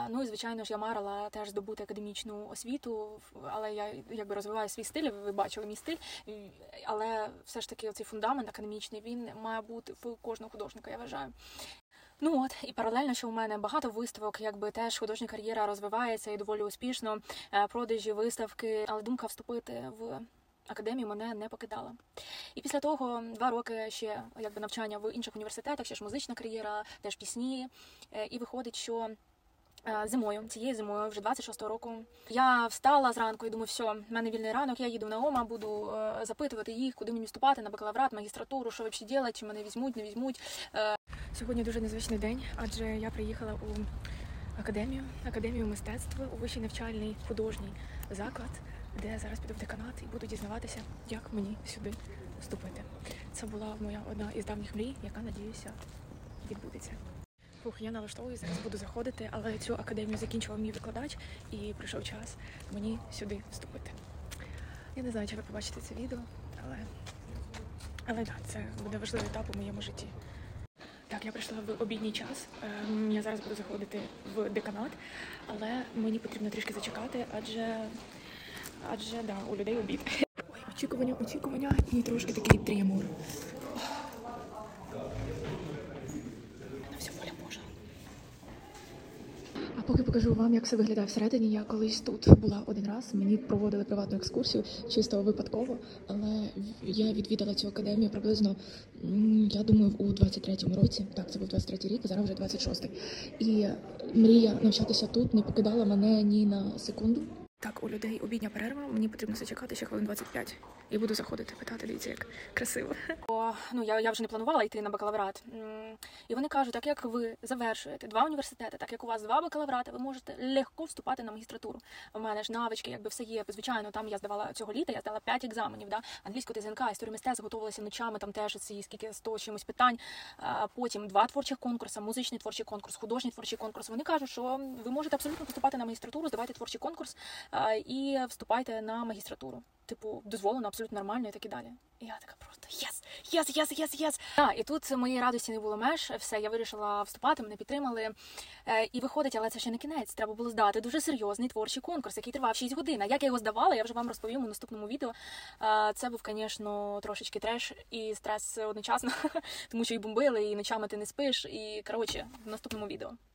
Ну і, звичайно ж, я марила теж здобути академічну освіту, але я якби розвиваю свій стиль, ви бачили мій стиль, але все ж таки цей фундамент академічний, він має бути в кожного художника, я вважаю. Ну от, і паралельно, що у мене багато виставок, якби теж художня кар'єра розвивається і доволі успішно, продажі, виставки, але думка вступити в академію мене не покидала. І після того 2 роки ще якби навчання в інших університетах, ще ж музична кар'єра, теж пісні, і виходить, що цією зимою, вже 26-го року, я встала зранку і думаю, все, в мене вільний ранок, я їду на ОМА, буду запитувати їх, куди мені вступати, на бакалаврат, магістратуру, що взагалі робити, чи мене візьмуть, не візьмуть. Сьогодні дуже незвичний день, адже я приїхала у академію мистецтва, у вищий навчальний художній заклад, де я зараз піду в деканат і буду дізнаватися, як мені сюди вступити. Це була моя одна із давніх мрій, яка, надіюся, відбудеться. Я налаштовую, зараз буду заходити, але цю академію закінчував мій викладач і прийшов час мені сюди вступити. Я не знаю, чи ви побачите це відео, але так, це буде важливий етап у моєму житті. Так, я прийшла в обідній час, я зараз буду заходити в деканат, але мені потрібно трішки зачекати, адже да, у людей обід. Ой, очікування і трошки такий тремор. А поки покажу вам, як все виглядає всередині. Я колись тут була один раз, мені проводили приватну екскурсію, чисто випадково, але я відвідала цю академію приблизно, я думаю, у 23-му році. Так, це був 23-й рік, зараз вже 26-й. І мрія навчатися тут не покидала мене ні на секунду. Так, у людей обідня перерва, мені потрібно зачекати ще хвилин 25. І буду заходити, питати, дивіться, як красиво. Я вже не планувала йти на бакалаврат. І вони кажуть, так як ви завершуєте 2 університети, так як у вас 2 бакалаврати, ви можете легко вступати на магістратуру. У мене ж навички, якби все є. Звичайно, там я здавала цього літа, я здала 5 екзаменів, да? Англійську ТЗНК, історію мистецтва, готувалася ночами, там теж скільки 100 чимось питань. Потім 2 творчих конкурси, музичний творчий конкурс, художній творчий конкурс. Вони кажуть, що ви можете абсолютно поступати на магістратуру, здавайте творчий конкурс і вступайте на магістратуру. Типу, дозволено, абсолютно нормально і так і далі. І я така просто єс! І тут моєї радості не було меж, все, я вирішила вступати, мене підтримали. І виходить, але це ще не кінець, треба було здати дуже серйозний творчий конкурс, який тривав 6 годин. А як я його здавала, я вже вам розповім у наступному відео. Це був, звісно, трошечки треш і стрес одночасно, тому що і бомбили, і ночами ти не спиш, і, коротше, в наступному відео.